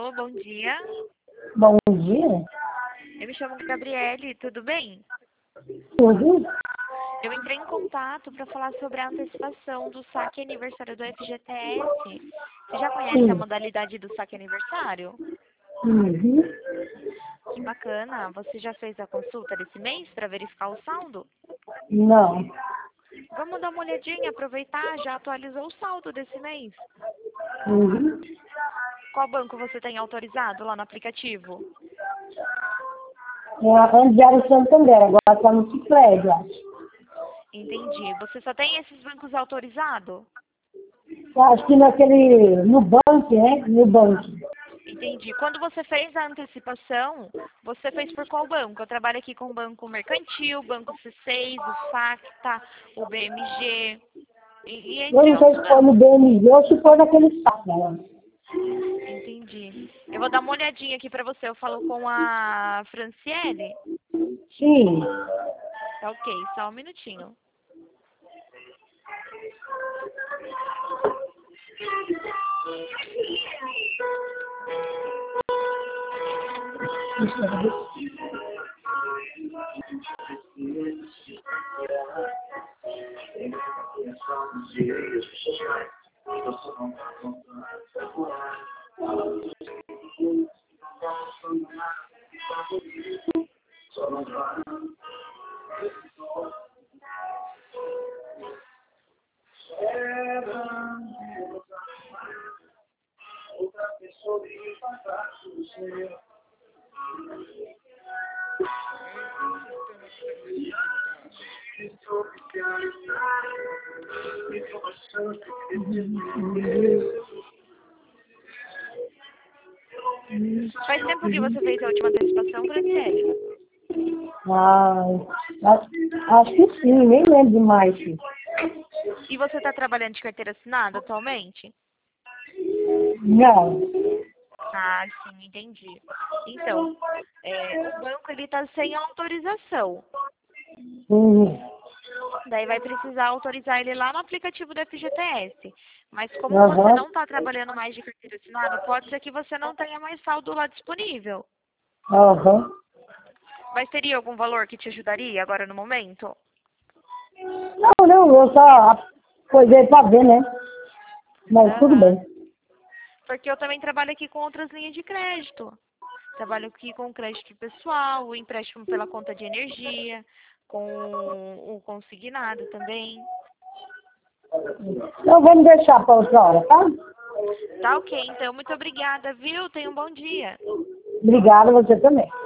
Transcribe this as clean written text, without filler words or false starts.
Alô, bom dia. Bom dia. Eu me chamo Gabriele, tudo bem? Tudo? Eu entrei em contato para falar sobre a antecipação do saque aniversário do FGTS. Você já conhece a Sim. modalidade do saque aniversário? Uhum. Que bacana. Você já fez a consulta desse mês para verificar o saldo? Não. Vamos dar uma olhadinha, aproveitar, já atualizou o saldo desse mês. Uhum. Qual banco você tem autorizado lá no aplicativo? Antes era o Santander, agora está no Cicred, eu acho. Entendi. Você só tem esses bancos autorizados? Acho que no banco, né? No banco. Entendi. Quando você fez a antecipação, você fez por qual banco? Eu trabalho aqui com o Banco Mercantil, Banco C6, o Facta, o BMG, e Eu entre não sei outros se foi no bancos. BMG ou se foi naquele saco, né? Entendi. Eu vou dar uma olhadinha aqui para você. Eu falo com a Franciele. Sim. Tá ok, só um minutinho. Faz tempo que você fez a última antecipação, Franciele? Ah, acho que sim, nem lembro demais. E você está trabalhando de carteira assinada atualmente? Não. Ah, sim, entendi. Então, o banco ele está sem autorização. Uhum. Daí vai precisar autorizar ele lá no aplicativo do FGTS. Mas como você Aham. não está trabalhando mais de carteira assinada, pode ser que você não tenha mais saldo lá disponível. Aham. Mas teria algum valor que te ajudaria agora no momento? Não, eu só coisei pra ver, né? Mas tudo Aham. bem. Porque eu também trabalho aqui com outras linhas de crédito. Trabalho aqui com crédito pessoal, o empréstimo pela conta de energia, com o consignado também. Então vamos deixar para outra hora, tá? Tá ok, então. Muito obrigada, viu? Tenha um bom dia. Obrigada, você também.